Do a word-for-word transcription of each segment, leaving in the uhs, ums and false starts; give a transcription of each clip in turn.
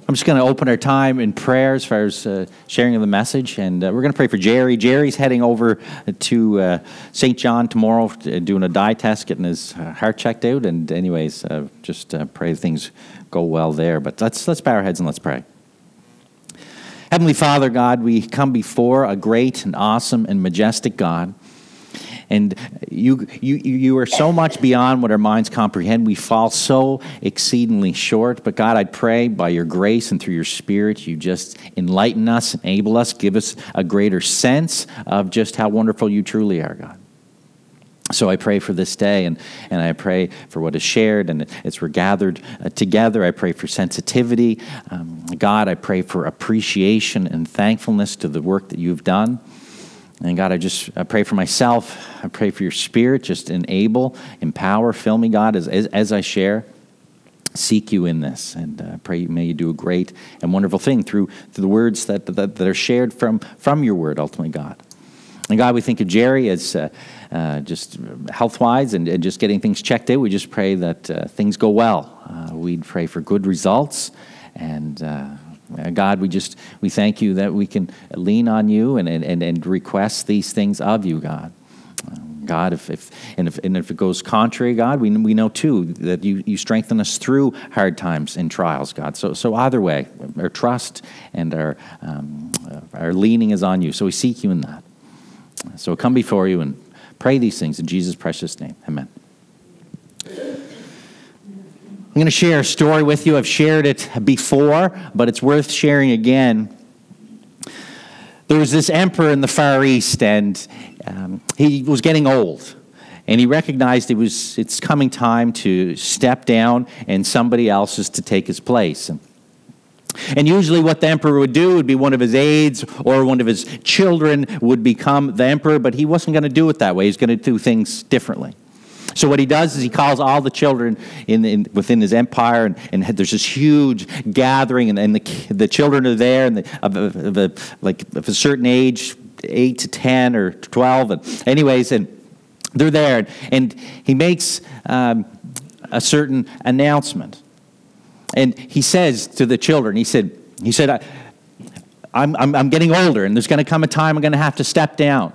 I'm just going to open our time in prayer as far as uh, sharing of the message, and uh, we're going to pray for Jerry. Jerry's heading over to uh, Saint John tomorrow, uh, doing a dye test, getting his uh, heart checked out, and anyways, uh, just uh, pray things go well there. But let's let's bow our heads and let's pray. Heavenly Father, God, we come before a great and awesome and majestic God. And you, you, you are so much beyond what our minds comprehend. We fall so exceedingly short. But God, I pray by your grace and through your Spirit, you just enlighten us, enable us, give us a greater sense of just how wonderful you truly are, God. So I pray for this day, and, and I pray for what is shared, and as we're gathered uh, together, I pray for sensitivity. Um, God, I pray for appreciation and thankfulness to the work that you've done. And God, I just I pray for myself. I pray for your Spirit. Just enable, empower, fill me, God, as as, as I share. Seek you in this, and uh, pray may you do a great and wonderful thing through, through the words that, that that are shared from from your word, ultimately, God. And God, we think of Jerry as uh, uh, just health-wise and, and just getting things checked out. We just pray that uh, things go well. Uh, we pray for good results, and Uh, Uh, God, we just, we thank you that we can lean on you and and, and request these things of you, God. Um, God, if, if and if and if it goes contrary, God, we we know too that you, you strengthen us through hard times and trials, God. So so either way, our trust and our um, our leaning is on you. So we seek you in that. So come before you and pray these things in Jesus' precious name. Amen. I'm going to share a story with you. I've shared it before, but it's worth sharing again. There was this emperor in the Far East, and um, he was getting old. And he recognized it was it's coming time to step down, and somebody else is to take his place. And, and usually what the emperor would do would be one of his aides or one of his children would become the emperor, but he wasn't going to do it that way. He's going to do things differently. So what he does is he calls all the children in, in within his empire, and, and there's this huge gathering, and, and the the children are there, and the, of, of, of, like of a certain age, eight to ten or twelve, and anyways, and they're there, and, and he makes um, a certain announcement, and he says to the children, he said, he said, I, I'm I'm I'm getting older, and there's going to come a time I'm going to have to step down.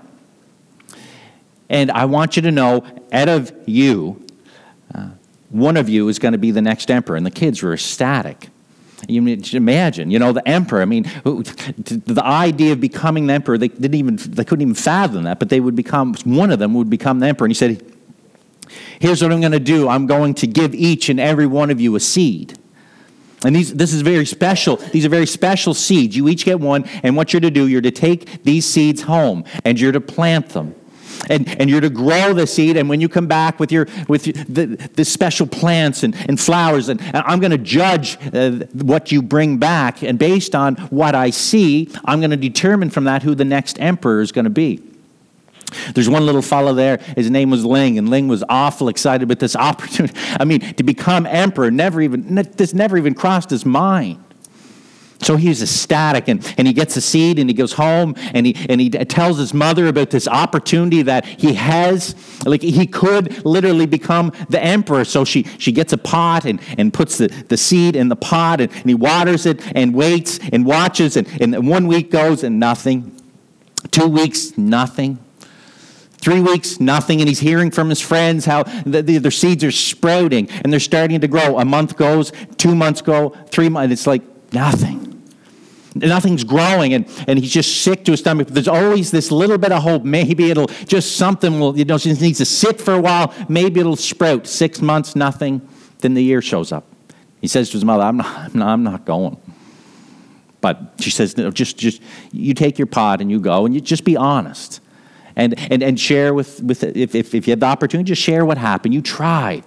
And I want you to know, out of you, uh, one of you is going to be the next emperor. And the kids were ecstatic. You imagine, you know, the emperor. I mean, the idea of becoming the emperor, they didn't even, they couldn't even fathom that. But they would become, one of them would become the emperor. And he said, "Here's what I'm going to do. I'm going to give each and every one of you a seed. And these, this is very special. These are very special seeds. You each get one. And what you're to do, you're to take these seeds home, and you're to plant them. And, and you're to grow the seed, and when you come back with your with the, the special plants and, and flowers, and, and I'm going to judge uh, what you bring back, and based on what I see, I'm going to determine from that who the next emperor is going to be." There's one little fellow there, his name was Ling, and Ling was awful excited with this opportunity. I mean, to become emperor, never even this never even crossed his mind. So he's ecstatic, and, and he gets a seed, and he goes home, and he and he tells his mother about this opportunity that he has. Like, he could literally become the emperor. So she, she gets a pot and, and puts the, the seed in the pot, and, and he waters it and waits and watches, and, and one week goes and nothing. Two weeks, nothing. Three weeks, nothing, and he's hearing from his friends how the, the, their seeds are sprouting, and they're starting to grow. A month goes, two months go, three months, it's like nothing. Nothing's growing, and, and he's just sick to his stomach. There's always this little bit of hope. Maybe it'll just something will, you know, just needs to sit for a while. Maybe it'll sprout. Six months, nothing. Then the year shows up. He says to his mother, I'm not, I'm not, I'm not going. But she says, no, just, just, you take your pot and you go, and you just be honest. And and, and share with, with if, if, if you had the opportunity, just share what happened. You tried.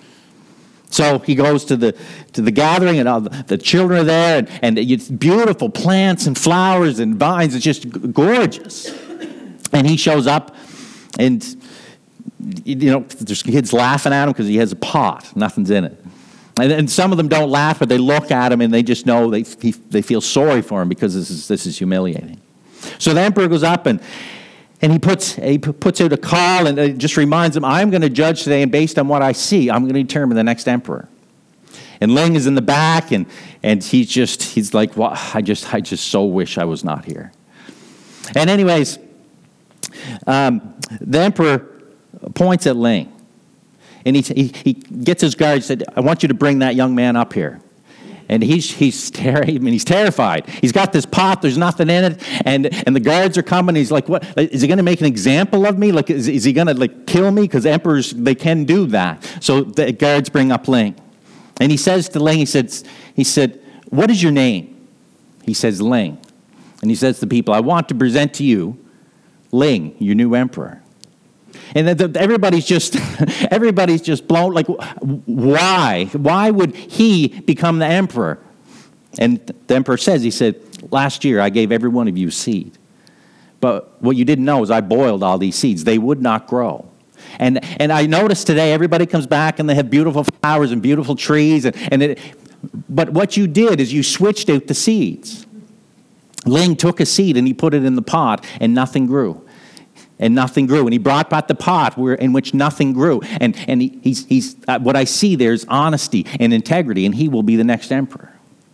So he goes to the to the gathering, and all the, the children are there, and, and it's beautiful plants and flowers and vines. It's just gorgeous. And he shows up, and you know there's kids laughing at him because he has a pot, nothing's in it. And, and some of them don't laugh, but they look at him and they just know they he, they feel sorry for him because this is this is humiliating. So the emperor goes up and. And he puts he puts out a call, and it just reminds him, I'm going to judge today, and based on what I see, I'm going to determine the next emperor. And Ling is in the back, and, and he's just, he's like, well, I just, I just so wish I was not here. And anyways, um, the emperor points at Ling. And he, he, he gets his guard and said, I want you to bring that young man up here. And he's he's ter- I mean, he's terrified. He's got this pot. There's nothing in it, and and the guards are coming. He's like, "What is he going to make an example of me? Like, is, is he going to like kill me? Because emperors, they can do that." So the guards bring up Ling, and he says to Ling, he said, he said, "What is your name?" He says, "Ling," and he says to the people, "I want to present to you Ling, your new emperor." And the, the, everybody's just, everybody's just blown. Like, why? Why would he become the emperor? And the emperor says, he said, last year I gave every one of you seed. But what you didn't know is I boiled all these seeds. They would not grow. And and I noticed today everybody comes back and they have beautiful flowers and beautiful trees. And, and it, but what you did is you switched out the seeds. Ling took a seed and he put it in the pot and nothing grew. And nothing grew. And he brought back the pot where, in which nothing grew. And, and he, he's, he's, uh, what I see there is honesty and integrity, and he will be the next emperor.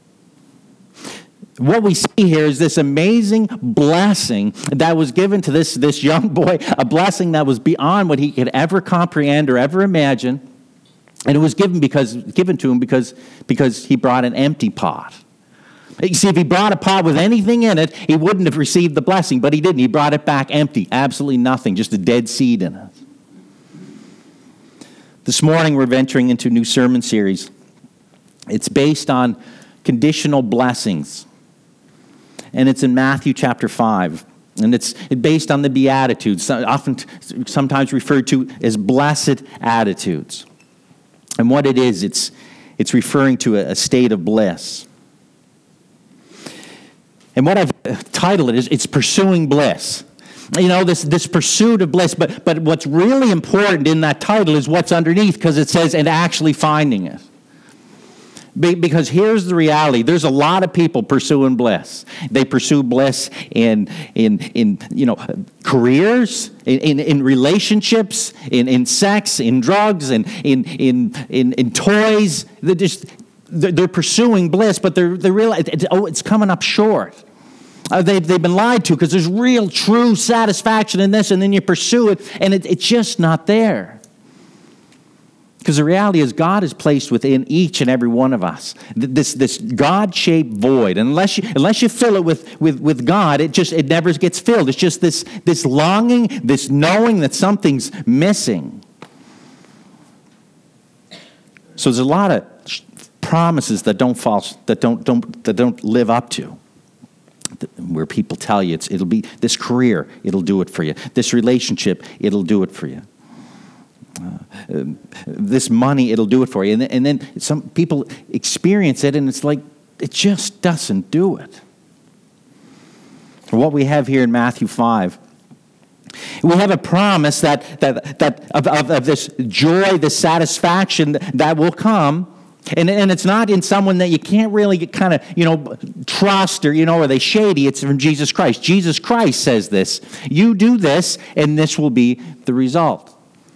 What we see here is this amazing blessing that was given to this, this young boy, a blessing that was beyond what he could ever comprehend or ever imagine. And it was given because given to him because, because he brought an empty pot. You see, if he brought a pot with anything in it, he wouldn't have received the blessing, but he didn't. He brought it back empty, absolutely nothing, just a dead seed in it. This morning we're venturing into a new sermon series. It's based on conditional blessings, and it's in Matthew chapter five, and it's based on the Beatitudes, often sometimes referred to as blessed attitudes. And what it is, it's, it's referring to a, a state of bliss. And what I've titled it is, it's pursuing bliss. You know, this, this pursuit of bliss. But, but what's really important in that title is what's underneath, because it says, and actually finding it. Be, because here's the reality. There's a lot of people pursuing bliss. They pursue bliss in, in, in you know, careers, in, in, in relationships, in, in sex, in drugs, and in, in, in, in toys. They're just... They're pursuing bliss, but they're they realize it, oh, it's coming up short. Uh, they've they've been lied to because there's real, true satisfaction in this, and then you pursue it, and it, it's just not there. Because the reality is, God is placed within each and every one of us this this God-shaped void. And unless you unless you fill it with with with God, it just it never gets filled. It's just this this longing, this knowing that something's missing. So there's a lot of promises that don't fall, that don't don't that don't live up to, where people tell you it's it'll be this career, it'll do it for you. This relationship, it'll do it for you. Uh, this money, it'll do it for you. And, and then some people experience it, and it's like it just doesn't do it. What we have here in Matthew five. We have a promise that that that of, of, of this joy, this satisfaction that will come. And, and it's not in someone that you can't really get kind of, you know, trust or, you know, are they shady? It's from Jesus Christ. Jesus Christ says this. You do this, and this will be the result.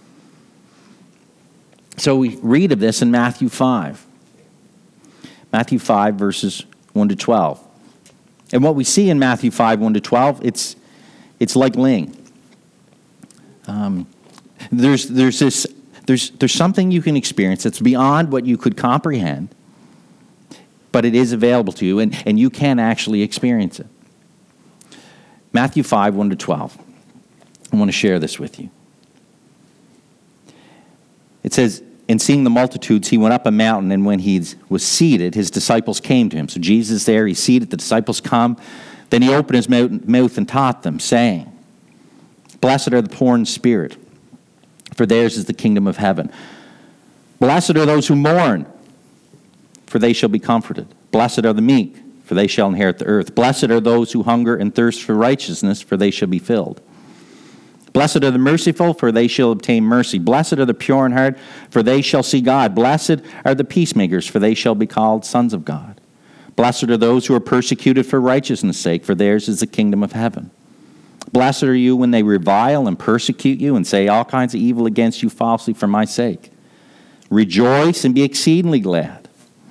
So we read of this in Matthew five. Matthew five, verses one to twelve. And what we see in Matthew five, one to twelve, it's it's like Ling. Um, there's there's this... There's, there's something you can experience that's beyond what you could comprehend, but it is available to you, and, and you can actually experience it. Matthew five, one to twelve. I want to share this with you. It says, and seeing the multitudes, he went up a mountain, and when he was seated, his disciples came to him. So Jesus is there, he's seated, the disciples come. Then he opened his mouth and taught them, saying, Blessed are the poor in spirit, for theirs is the kingdom of heaven. Blessed are those who mourn, for they shall be comforted. Blessed are the meek, for they shall inherit the earth. Blessed are those who hunger and thirst for righteousness, for they shall be filled. Blessed are the merciful, for they shall obtain mercy. Blessed are the pure in heart, for they shall see God. Blessed are the peacemakers, for they shall be called sons of God. Blessed are those who are persecuted for righteousness' sake, for theirs is the kingdom of heaven. Blessed are you when they revile and persecute you and say all kinds of evil against you falsely for my sake. Rejoice and be exceedingly glad,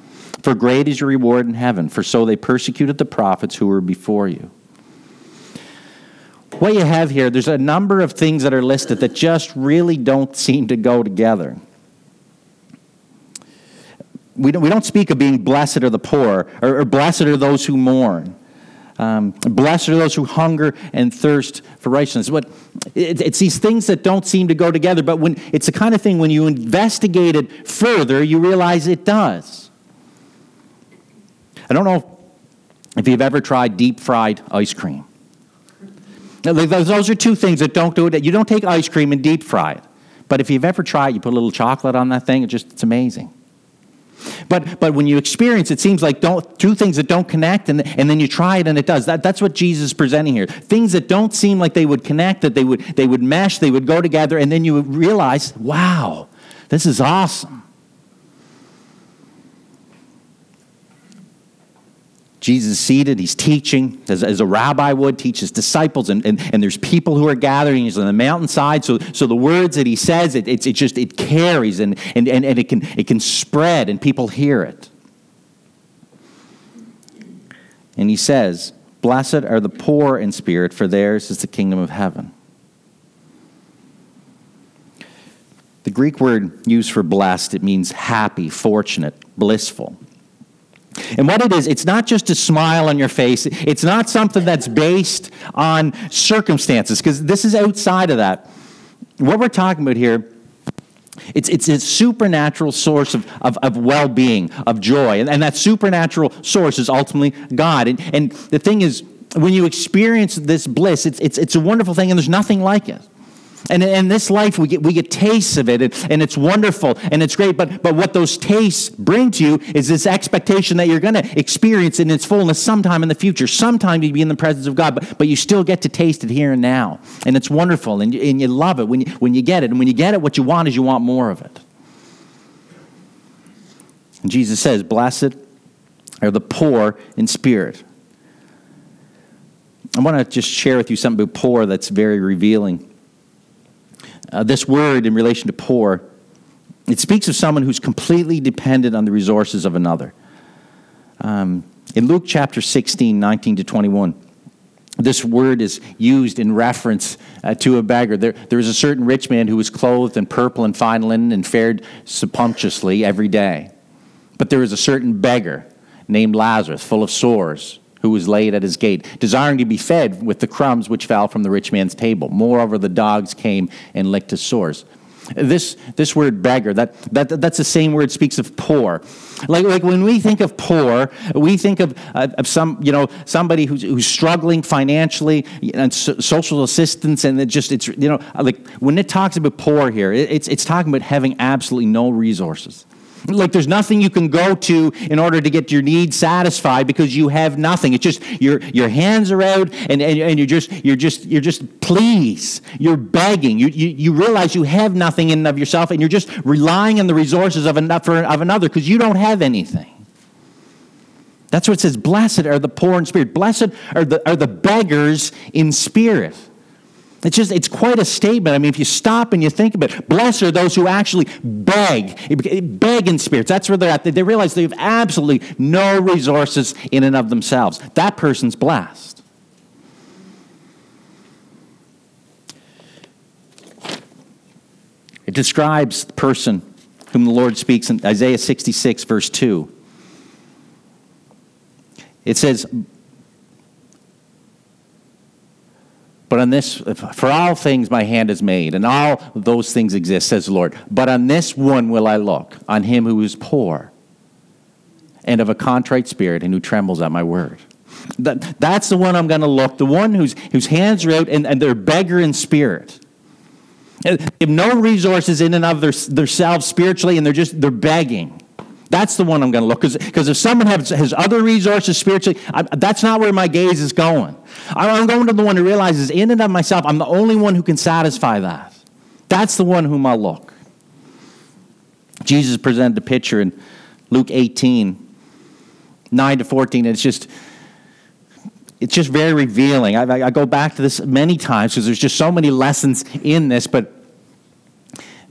For great is your reward in heaven, for so they persecuted the prophets who were before you. What you have here, there's a number of things that are listed that just really don't seem to go together. We don't, we don't speak of being blessed are the poor, or, or blessed are those who mourn. Um, blessed are those who hunger and thirst for righteousness. But it, it's these things that don't seem to go together, but when it's the kind of thing when you investigate it further, you realize it does. I don't know if you've ever tried deep-fried ice cream. Those are two things that don't do it. You don't take ice cream and deep fry it. But if you've ever tried, you put a little chocolate on that thing, it just, it's amazing. But but when you experience, it seems like don't, two things that don't connect, and, and then you try it and it does. That, that's what Jesus is presenting here. Things that don't seem like they would connect, that they would, they would mesh, they would go together, and then you would realize, wow, this is awesome. Jesus is seated, he's teaching, as, as a rabbi would teach his disciples, and, and, and there's people who are gathering, he's on the mountainside, so, so the words that he says, it, it, it just, it carries, and, and, and, and it can, it can spread, and people hear it. And he says, blessed are the poor in spirit, for theirs is the kingdom of heaven. The Greek word used for blessed, it means happy, fortunate, blissful. And what it is, it's not just a smile on your face. It's not something that's based on circumstances, because this is outside of that. What we're talking about here, it's it's a supernatural source of, of, of well-being, of joy. And, and that supernatural source is ultimately God. And, and the thing is, when you experience this bliss, it's, it's, it's a wonderful thing, and there's nothing like it. And in this life, we get we get tastes of it, and, and it's wonderful, and it's great. But but what those tastes bring to you is this expectation that you're going to experience it in its fullness sometime in the future. Sometime you'll be in the presence of God, but, but you still get to taste it here and now. And it's wonderful, and you, and you love it when you, when you get it. And when you get it, what you want is you want more of it. And Jesus says, blessed are the poor in spirit. I want to just share with you something about poor that's very revealing. Uh, this word in relation to poor, it speaks of someone who's completely dependent on the resources of another. Um, in Luke chapter sixteen, nineteen to twenty-one, this word is used in reference uh, to a beggar. There, there was a certain rich man who was clothed in purple and fine linen and fared sumptuously every day. But there was a certain beggar named Lazarus, full of sores, who was laid at his gate, desiring to be fed with the crumbs which fell from the rich man's table. Moreover, the dogs came and licked his sores. This this word beggar, that, that that's the same word speaks of poor. Like like when we think of poor, we think of, uh, of some you know somebody who's who's struggling financially and so, social assistance, and it just it's you know like when it talks about poor here, it, it's it's talking about having absolutely no resources. Like there's nothing you can go to in order to get your needs satisfied because you have nothing. It's just your your hands are out and, and, and you're just you're just you're just please. You're begging. You, you you realize you have nothing in and of yourself, and you're just relying on the resources of another of another because you don't have anything. That's what it says. Blessed are the poor in spirit. Blessed are the are the beggars in spirit. It's just, it's quite a statement. I mean, if you stop and you think about it, blessed are those who actually beg, beg in spirits. That's where they're at. They realize they have absolutely no resources in and of themselves. That person's blessed. It describes the person whom the Lord speaks in Isaiah sixty-six, verse two. It says, but on this, for all things my hand is made, and all those things exist, says the Lord. But on this one will I look, on him who is poor, and of a contrite spirit, and who trembles at my word. That, that's the one I'm going to look, the one whose, whose hands are out, and, and they're beggar in spirit. They have no resources in and of their, themselves spiritually, and they're just, they're begging. That's the one I'm going to look. Because if someone has, has other resources spiritually, I, that's not where my gaze is going. I'm going to the one who realizes in and of myself, I'm the only one who can satisfy that. That's the one whom I'll look. Jesus presented a picture in Luke eighteen, nine to fourteen. And it's just, it's just very revealing. I, I go back to this many times because there's just so many lessons in this. But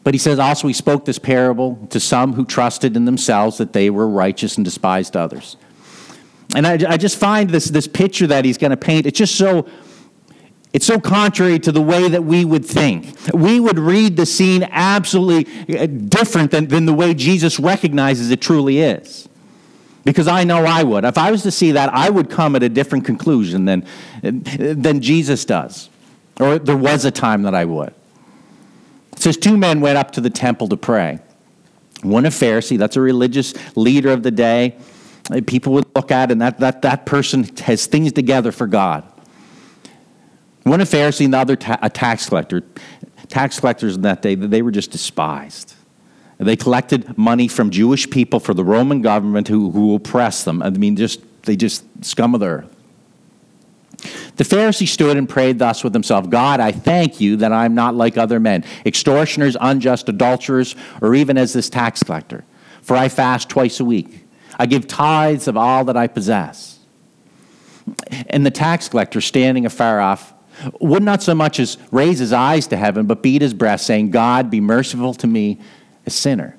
But he says also he spoke this parable to some who trusted in themselves that they were righteous and despised others. And I, I just find this, this picture that he's going to paint, it's just so, it's so contrary to the way that we would think. We would read the scene absolutely different than, than the way Jesus recognizes it truly is. Because I know I would. If I was to see that, I would come at a different conclusion than, than Jesus does. Or there was a time that I would. It says two men went up to the temple to pray. One a Pharisee, that's a religious leader of the day. People would look at, and that, that, that person has things together for God. One a Pharisee and the other ta- a tax collector. Tax collectors in that day, they were just despised. They collected money from Jewish people for the Roman government who, who oppressed them. I mean, just they just scum of the earth. The Pharisee stood and prayed thus with himself, God, I thank you that I'm not like other men, extortioners, unjust, adulterers, or even as this tax collector. For I fast twice a week. I give tithes of all that I possess. And the tax collector, standing afar off, would not so much as raise his eyes to heaven, but beat his breast, saying, God, be merciful to me, a sinner.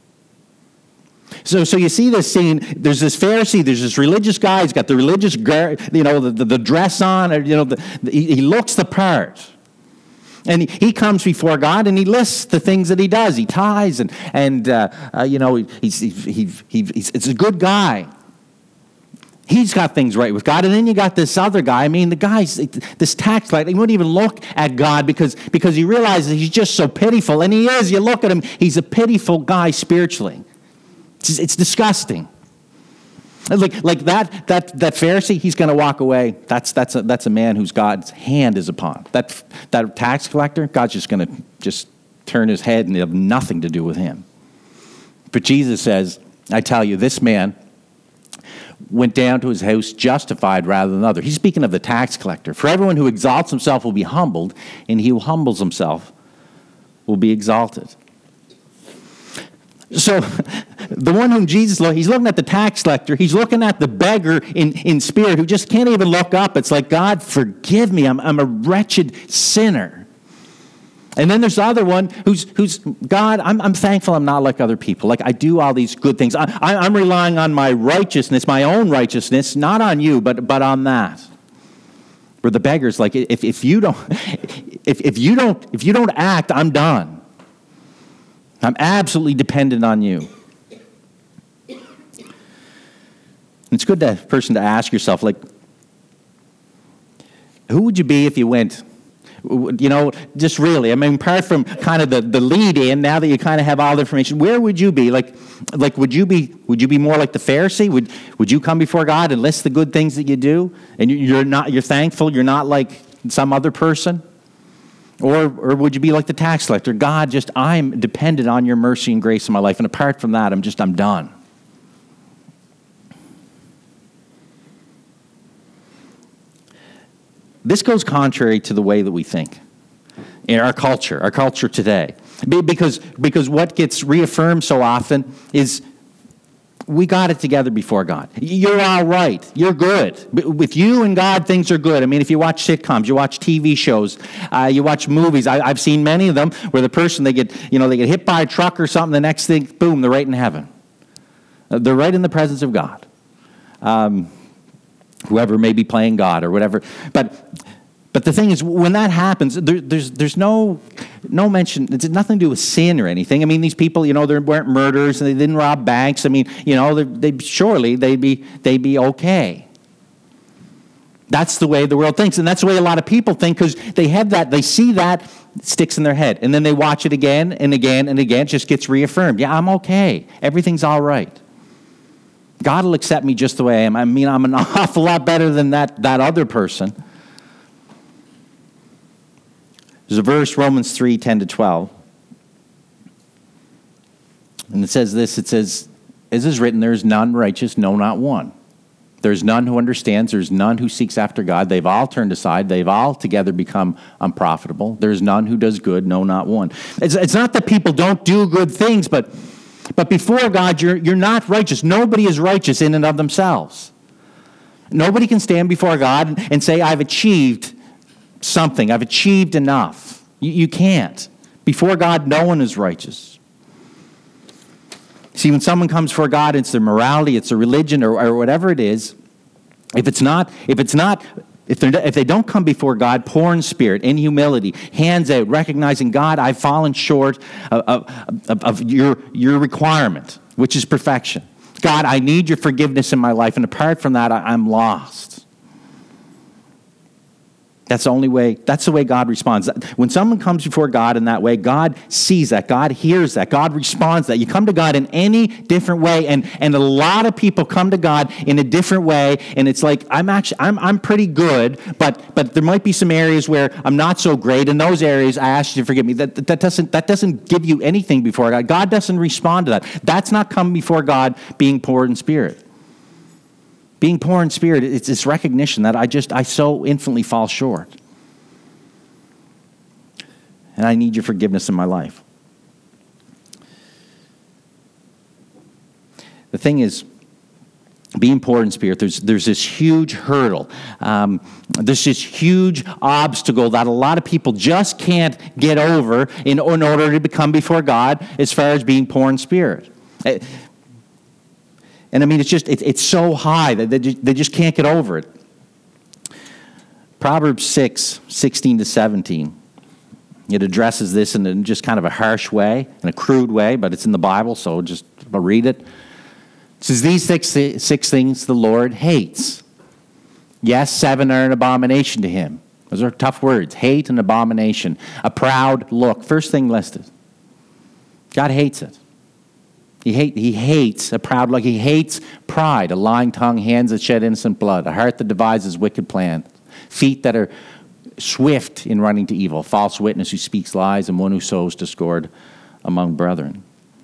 So, so you see this scene. There's this Pharisee. There's this religious guy. He's got the religious, you know, the, the, the dress on. Or, you know, the, the, he, he looks the part. And he, he comes before God and he lists the things that he does. He tithes and and uh, uh, you know he's he, he, he, he's it's a good guy. He's got things right with God. And then you got this other guy. I mean, the guy's this tax collector. He wouldn't even look at God because because he realizes he's just so pitiful. And he is. You look at him. He's a pitiful guy spiritually. It's, it's disgusting. Like like that that that Pharisee, he's going to walk away. That's that's a, that's a man whose God's hand is upon. That that tax collector, God's just going to just turn his head and have nothing to do with him. But Jesus says, I tell you, this man went down to his house justified rather than other. He's speaking of the tax collector. For everyone who exalts himself will be humbled, and he who humbles himself will be exalted. So the one whom Jesus looked, he's looking at the tax collector. He's looking at the beggar in, in spirit who just can't even look up. It's like, God, forgive me. I'm, I'm a wretched sinner. And then there's the other one who's, who's God, I'm, I'm thankful I'm not like other people. Like I do all these good things. I, I, I'm relying on my righteousness, my own righteousness, not on you, but, but on that. Where the beggar's like, if, if you don't, if, if you don't, if you don't act, I'm done. I'm absolutely dependent on you. It's good to person to ask yourself, like, who would you be if you went? You know, just really. I mean, apart from kind of the, the lead in, now that you kind of have all the information, where would you be? Like, like would you be would you be more like the Pharisee? Would would you come before God and list the good things that you do, and you're not you're thankful you're not like some other person? Or or would you be like the tax collector? God, just I'm dependent on your mercy and grace in my life, and apart from that, I'm just I'm done. This goes contrary to the way that we think in our culture, our culture today. Because, because what gets reaffirmed so often is we got it together before God. You're all right. You're good. With you and God, things are good. I mean, if you watch sitcoms, you watch T V shows, uh, you watch movies. I, I've seen many of them where the person, they get, you know, they get hit by a truck or something, the next thing, boom, they're right in heaven. Uh, they're right in the presence of God. Um, whoever may be playing God or whatever. But but the thing is, when that happens, there, there's there's no no mention. It's nothing to do with sin or anything. I mean, these people, you know, they weren't murderers and they didn't rob banks. I mean, you know, they surely they'd be they'd be okay. That's the way the world thinks, and that's the way a lot of people think because they have that, they see that, it sticks in their head, and then they watch it again and again and again. It just gets reaffirmed. Yeah, I'm okay. Everything's all right. God will accept me just the way I am. I mean, I'm an awful lot better than that, that other person. There's a verse, Romans three, ten to twelve. And it says this, it says, as is written, there is none righteous, no, not one. There's none who understands, there's none who seeks after God. They've all turned aside, they've all together become unprofitable. There's none who does good, no, not one. It's, it's not that people don't do good things, but But before God, you're, you're not righteous. Nobody is righteous in and of themselves. Nobody can stand before God and say, I've achieved something. I've achieved enough. You, you can't. Before God, no one is righteous. See, when someone comes before God, it's their morality, it's their religion, or, or whatever it is. If it's not, if it's not, if they if they don't come before God, poor in spirit, in humility, hands out, recognizing, God, I've fallen short of, of, of, of your your requirement, which is perfection. God, I need your forgiveness in my life, and apart from that, I, I'm lost. That's the only way, that's the way God responds. When someone comes before God in that way, God sees that, God hears that, God responds to that. You come to God in any different way, and, and a lot of people come to God in a different way, and it's like, I'm actually, I'm I'm pretty good, but but there might be some areas where I'm not so great. In those areas, I ask you to forgive me. That, that doesn't that doesn't give you anything before God. God doesn't respond to that. That's not coming before God being poor in spirit. Being poor in spirit, it's this recognition that I just, I so infinitely fall short. And I need your forgiveness in my life. The thing is, being poor in spirit, there's there's this huge hurdle. Um, there's this huge obstacle that a lot of people just can't get over in, in order to become before God as far as being poor in spirit. It, And I mean, it's just, it, it's so high that they just, they just can't get over it. Proverbs six, sixteen to seventeen. It addresses this in just kind of a harsh way, in a crude way, but it's in the Bible, so just I'll read it. It says, these six, six things the Lord hates. Yes, seven are an abomination to him. Those are tough words. Hate and abomination. A proud look. First thing listed. God hates it. He, hate, he hates a proud look. He hates pride, a lying tongue, hands that shed innocent blood, a heart that devises wicked plans, feet that are swift in running to evil, false witness who speaks lies, and one who sows discord among brethren.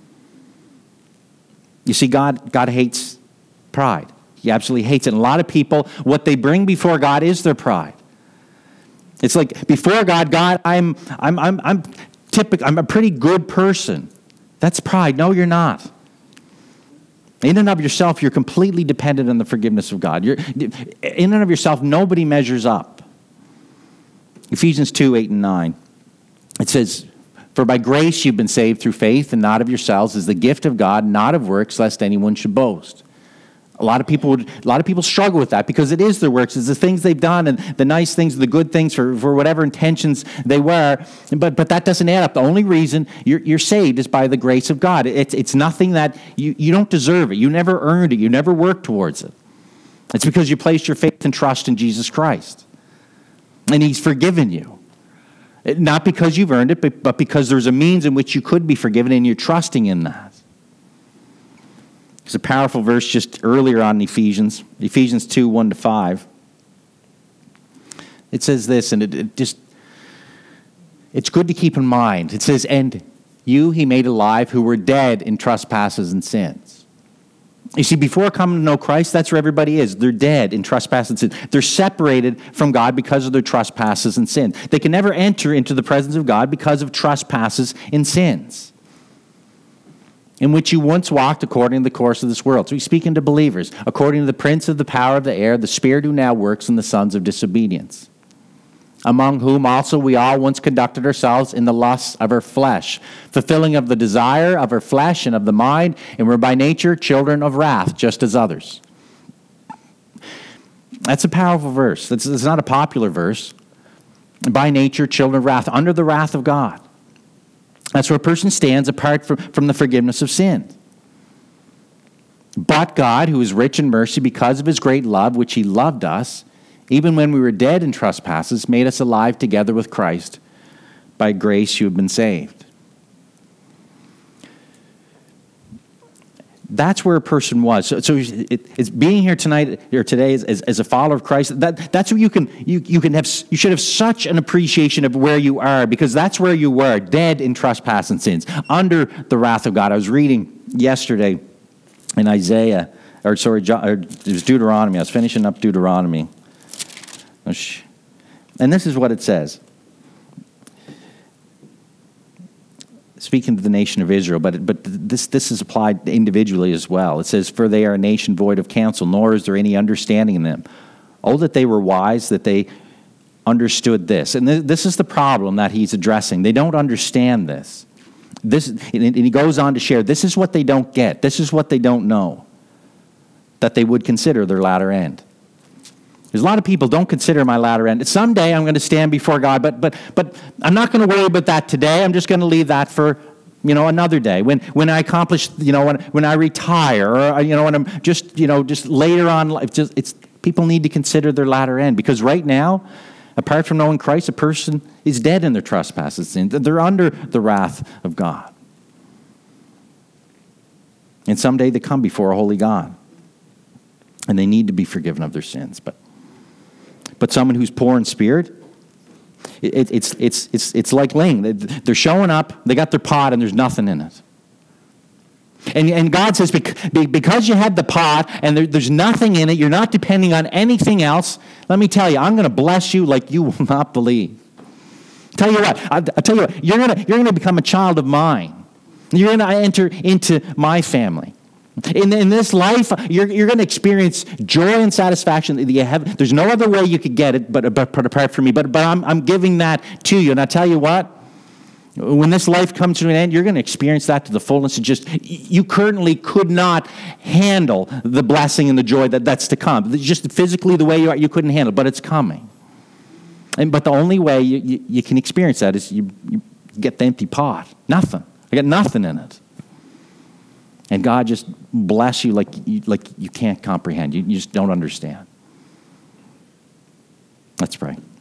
You see, God, God hates pride. He absolutely hates it. And a lot of people, what they bring before God is their pride. It's like, before God, God, I'm, I'm, I'm, I'm typical. I'm a pretty good person. That's pride. No, you're not. In and of yourself, you're completely dependent on the forgiveness of God. You're, in and of yourself, nobody measures up. Ephesians two, eight and nine. It says, for by grace you've been saved through faith, and not of yourselves, is the gift of God, not of works, lest anyone should boast. A lot of people would, a lot of people struggle with that because it is their works. It's the things they've done and the nice things, the good things for, for whatever intentions they were. But but that doesn't add up. The only reason you're, you're saved is by the grace of God. It's it's nothing that you, you don't deserve it. You never earned it. You never worked towards it. It's because you placed your faith and trust in Jesus Christ. And he's forgiven you. Not because you've earned it, but, but because there's a means in which you could be forgiven, and you're trusting in that. There's a powerful verse just earlier on in Ephesians, Ephesians two, one to five. It says this, and it, it just, it's good to keep in mind. It says, and you he made alive who were dead in trespasses and sins. You see, before coming to know Christ, that's where everybody is. They're dead in trespasses and sins. They're separated from God because of their trespasses and sins. They can never enter into the presence of God because of trespasses and sins, in which you once walked according to the course of this world. So he's speaking to believers, according to the prince of the power of the air, the spirit who now works in the sons of disobedience, among whom also we all once conducted ourselves in the lusts of our flesh, fulfilling of the desire of our flesh and of the mind, and were by nature children of wrath, just as others. That's a powerful verse. It's, it's not a popular verse. By nature, children of wrath, under the wrath of God. That's where a person stands apart from, from the forgiveness of sin. But God, who is rich in mercy because of his great love, which he loved us, even when we were dead in trespasses, made us alive together with Christ. By grace you have been saved. That's where a person was. So, so it, it's being here tonight or today as, as, as a follower of Christ. That, that's where you can you you can have you should have such an appreciation of where you are, because that's where you were, dead in trespass and sins, under the wrath of God. I was reading yesterday in Isaiah, or sorry, or it was Deuteronomy. I was finishing up Deuteronomy, and this is what it says. Speaking to the nation of Israel, but but this this is applied individually as well. It says, for they are a nation void of counsel, nor is there any understanding in them. Oh, that they were wise, that they understood this. And th- this is the problem that he's addressing. They don't understand this. This, and he goes on to share, this is what they don't get. This is what they don't know, that they would consider their latter end. There's a lot of people don't consider my latter end. Someday I'm going to stand before God, but but but I'm not going to worry about that today. I'm just going to leave that for, you know, another day. When when I accomplish, you know, when when I retire, or you know, when I'm just, you know, just later on life. Just it's people need to consider their latter end, because right now, apart from knowing Christ, a person is dead in their trespasses and they're under the wrath of God. And someday they come before a holy God, and they need to be forgiven of their sins. But but someone who's poor in spirit, it, it's it's it's it's like laying. They're showing up, they got their pot, and there's nothing in it. And, and God says, because you had the pot and there, there's nothing in it, you're not depending on anything else, let me tell you, I'm going to bless you like you will not believe. Tell you what, I'll, I'll tell you what, you're going to you're going to become a child of mine. You're going to enter into my family. In, in this life, you're, you're going to experience joy and satisfaction that you have. There's no other way you could get it but, but, but apart from me. But, but I'm, I'm giving that to you. And I tell you what, when this life comes to an end, you're going to experience that to the fullness. It just, you currently could not handle the blessing and the joy that, that's to come. Just physically the way you are, you couldn't handle it, but it's coming. And but the only way you, you, you can experience that is you, you get the empty pot. Nothing. I got nothing in it. And God just bless you like you, like you can't comprehend. You, you just don't understand. Let's pray.